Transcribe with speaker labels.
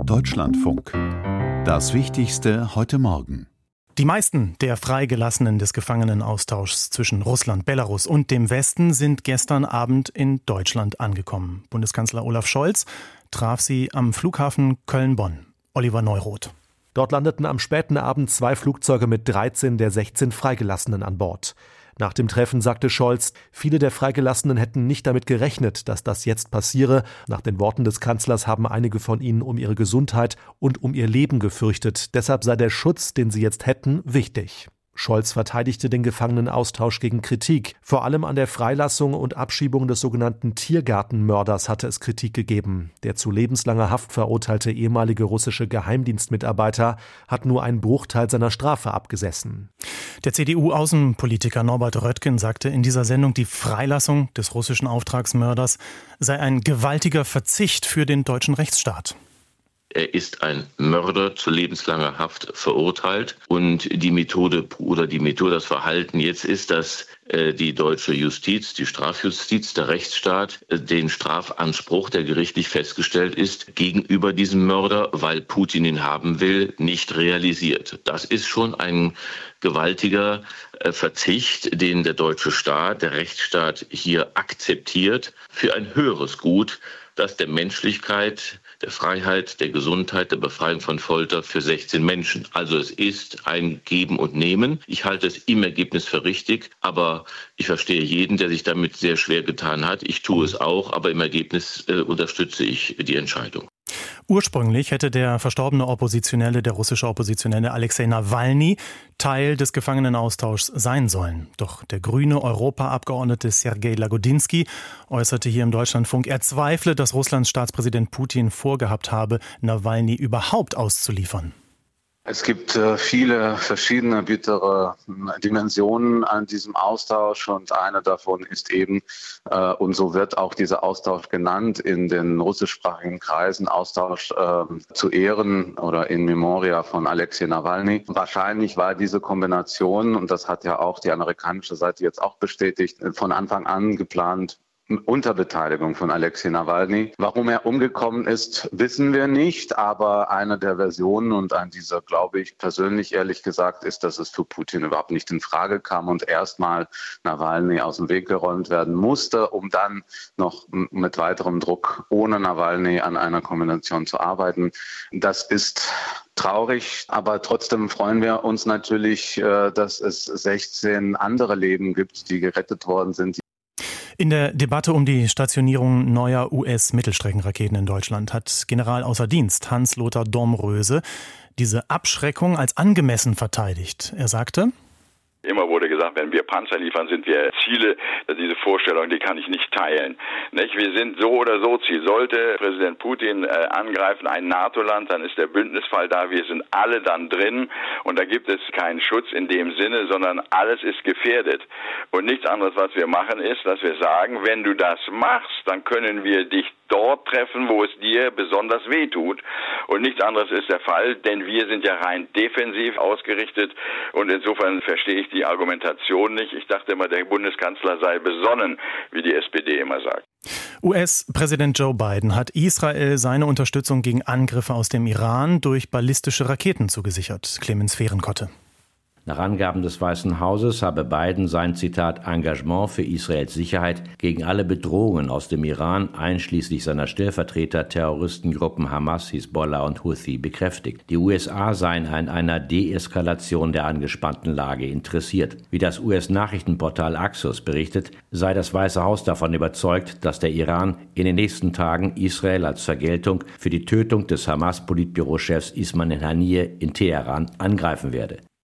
Speaker 1: Deutschlandfunk. Das Wichtigste heute Morgen.
Speaker 2: Die meisten der Freigelassenen des Gefangenenaustauschs zwischen Russland, Belarus und dem Westen sind gestern Abend in Deutschland angekommen. Bundeskanzler Olaf Scholz traf sie am Flughafen Köln-Bonn. Oliver Neuroth.
Speaker 3: Dort landeten am späten Abend 2 Flugzeuge mit 13 der 16 Freigelassenen an Bord. Nach dem Treffen sagte Scholz, viele der Freigelassenen hätten nicht damit gerechnet, dass das jetzt passiere. Nach den Worten des Kanzlers haben einige von ihnen um ihre Gesundheit und um ihr Leben gefürchtet. Deshalb sei der Schutz, den sie jetzt hätten, wichtig. Scholz verteidigte den Gefangenenaustausch gegen Kritik. Vor allem an der Freilassung und Abschiebung des sogenannten Tiergartenmörders hatte es Kritik gegeben. Der zu lebenslanger Haft verurteilte ehemalige russische Geheimdienstmitarbeiter hat nur einen Bruchteil seiner Strafe abgesessen.
Speaker 2: Der CDU-Außenpolitiker Norbert Röttgen sagte in dieser Sendung, die Freilassung des russischen Auftragsmörders sei ein gewaltiger Verzicht für den deutschen Rechtsstaat.
Speaker 4: Er ist ein Mörder zu lebenslanger Haft verurteilt. Und die Methode, das Verhalten jetzt ist, dass die deutsche Justiz, die Strafjustiz, der Rechtsstaat, den Strafanspruch, der gerichtlich festgestellt ist, gegenüber diesem Mörder, weil Putin ihn haben will, nicht realisiert. Das ist schon ein gewaltiger Verzicht, den der deutsche Staat, der Rechtsstaat hier akzeptiert für ein höheres Gut, das der Menschlichkeit, der Freiheit, der Gesundheit, der Befreiung von Folter für 16 Menschen. Also es ist ein Geben und Nehmen. Ich halte es im Ergebnis für richtig, aber ich verstehe jeden, der sich damit sehr schwer getan hat. Ich tue es auch, aber im Ergebnis unterstütze ich die Entscheidung.
Speaker 2: Ursprünglich hätte der verstorbene der russische Oppositionelle Alexei Nawalny Teil des Gefangenenaustauschs sein sollen. Doch der grüne Europaabgeordnete Sergej Lagodinsky äußerte hier im Deutschlandfunk, er zweifle, dass Russlands Staatspräsident Putin vorgehabt habe, Nawalny überhaupt auszuliefern.
Speaker 5: Es gibt viele verschiedene bittere Dimensionen an diesem Austausch und eine davon ist eben, und so wird auch dieser Austausch genannt, in den russischsprachigen Kreisen Austausch zu Ehren oder in Memoria von Alexei Nawalny. Wahrscheinlich war diese Kombination, und das hat ja auch die amerikanische Seite jetzt auch bestätigt, von Anfang an geplant, unter Beteiligung von Alexei Nawalny. Warum er umgekommen ist, wissen wir nicht, aber eine der Versionen, und an dieser glaube ich persönlich ehrlich gesagt, ist, dass es für Putin überhaupt nicht in Frage kam und erstmal Nawalny aus dem Weg geräumt werden musste, um dann noch mit weiterem Druck ohne Nawalny an einer Kombination zu arbeiten. Das ist traurig, aber trotzdem freuen wir uns natürlich, dass es 16 andere Leben gibt, die gerettet worden sind.
Speaker 2: In der Debatte um die Stationierung neuer US-Mittelstreckenraketen in Deutschland hat General außer Dienst Hans-Lothar Domröse diese Abschreckung als angemessen verteidigt. Er sagte:
Speaker 6: Immer wurde gesagt, wenn wir Panzer liefern, sind wir Ziele. Diese Vorstellung, die kann ich nicht teilen. Wir sind so oder so Ziel. Sollte Präsident Putin angreifen, ein NATO-Land, dann ist der Bündnisfall da. Wir sind alle dann drin. Und da gibt es keinen Schutz in dem Sinne, sondern alles ist gefährdet. Und nichts anderes, was wir machen, ist, dass wir sagen, wenn du das machst, dann können wir dich dort treffen, wo es dir besonders weh tut. Und nichts anderes ist der Fall, denn wir sind ja rein defensiv ausgerichtet. Und insofern verstehe ich die Argumentation nicht. Ich dachte immer, der Bundeskanzler sei besonnen, wie die SPD immer sagt.
Speaker 2: US-Präsident Joe Biden hat Israel seine Unterstützung gegen Angriffe aus dem Iran durch ballistische Raketen zugesichert. Clemens Fehrenkotte.
Speaker 7: Nach Angaben des Weißen Hauses habe Biden sein, Zitat, Engagement für Israels Sicherheit gegen alle Bedrohungen aus dem Iran, einschließlich seiner Stellvertreter, Terroristengruppen Hamas, Hisbollah und Houthi, bekräftigt. Die USA seien an einer Deeskalation der angespannten Lage interessiert. Wie das US-Nachrichtenportal Axios berichtet, sei das Weiße Haus davon überzeugt, dass der Iran in den nächsten Tagen Israel als Vergeltung für die Tötung des Hamas-Politbürochefs Ismail Haniyeh in Teheran angreifen werde.